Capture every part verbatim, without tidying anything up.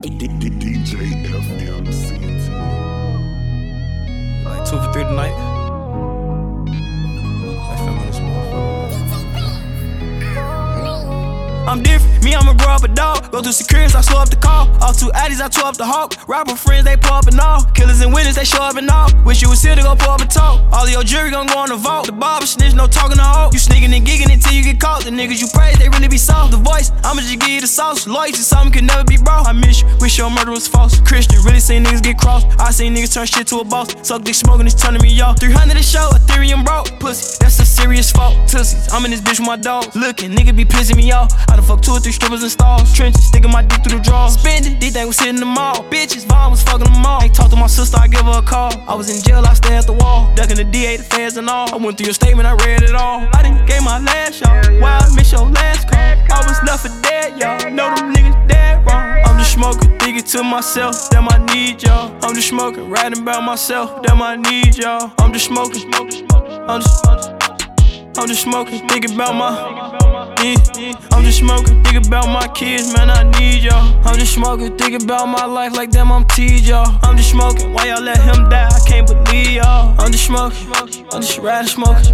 D J F M C T. Like two for three tonight. I feel this motherfucker. I'm different, me I'ma grow up a dog. Go through securities, I slow up the call. All two addies, I tore up the hawk. Rapper friends, they pull up and all. Killers and winners, they show up and all. Wish you was here to go pull up and talk. All of your jury gon' go on the vault. The barber snitch, no talking to hoe. You sneaking and gigging until you get caught. The niggas you praise, they really be soft. The voice, I'ma just give you the sauce. Loyalty, something can never be brought. I miss you, wish your murder was false. Christian, really seen niggas get crossed. I seen niggas turn shit to a boss. Suck dick smoking, it's turning me off. three hundred a show, Ethereum broke. Pussy, that's a serious fault. Tussies, I'm in this bitch with my dog. Looking, nigga be pissing me off. I done fuck two or three strippers in stalls. Trenches, sticking my dick through the drawers. Spending, these things was hitting the mall. Bitches, Vaughn was fucking them all. Ain't talk to my sister, I give her a call. I was in jail, I stay at the wall. Ducking the D A, the feds and all. I went through your statement, I read it all. I done gave my last y'all. Why I miss your last call? I was left for dead, y'all. Know them niggas dead wrong. I'm just smoking, thinking to myself, damn I need y'all. I'm just smoking, writing about myself, damn I need y'all. I'm just smoking, I'm just, I'm just smoking, thinking about my. Yeah. I'm just smoking, think about my kids, man, I need y'all. I'm just smoking, think about my life like damn I'm teed y'all. I'm just smoking, why y'all let him die? I can't believe y'all. I'm just smoking, I'm just riding smoking.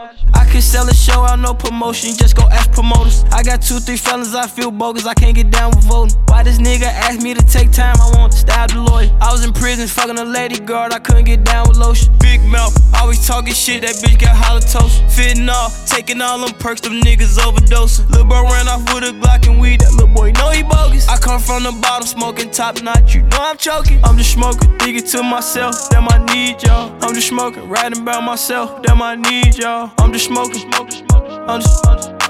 I could sell a show out, no promotion, just go ask promoters. I got two, three felons, I feel bogus, I can't get down with voting. Why this nigga asked me to take time, I want to stab the lawyer. I was in prison, fucking a lady guard, I couldn't get down with lotion. Big mouth, always talking shit, that bitch got halitosis. Fitting off, taking all them perks, them niggas overdosing. Lil' bro ran off with a Glock and weed, that little boy know he bogus. I come from the bottom, smoking top notch, you know I'm choking. I'm just smoking, thinking to myself, damn I need y'all. I'm just smoking, writing about myself, damn I need y'all. I'm just smoking, I'm just,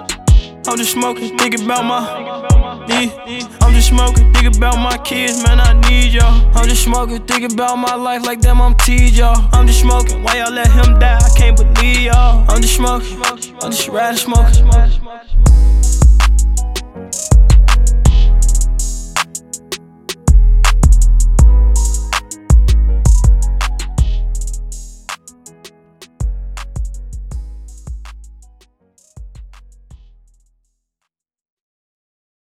I'm just smoking, thinking about my. Yeah. I'm just smoking, thinking about my kids, man, I need y'all. I'm just smoking, thinking about my life like damn I'm teed y'all. I'm just smoking, why y'all let him die? I can't believe y'all. I'm just smoking, I'm just riding smoking.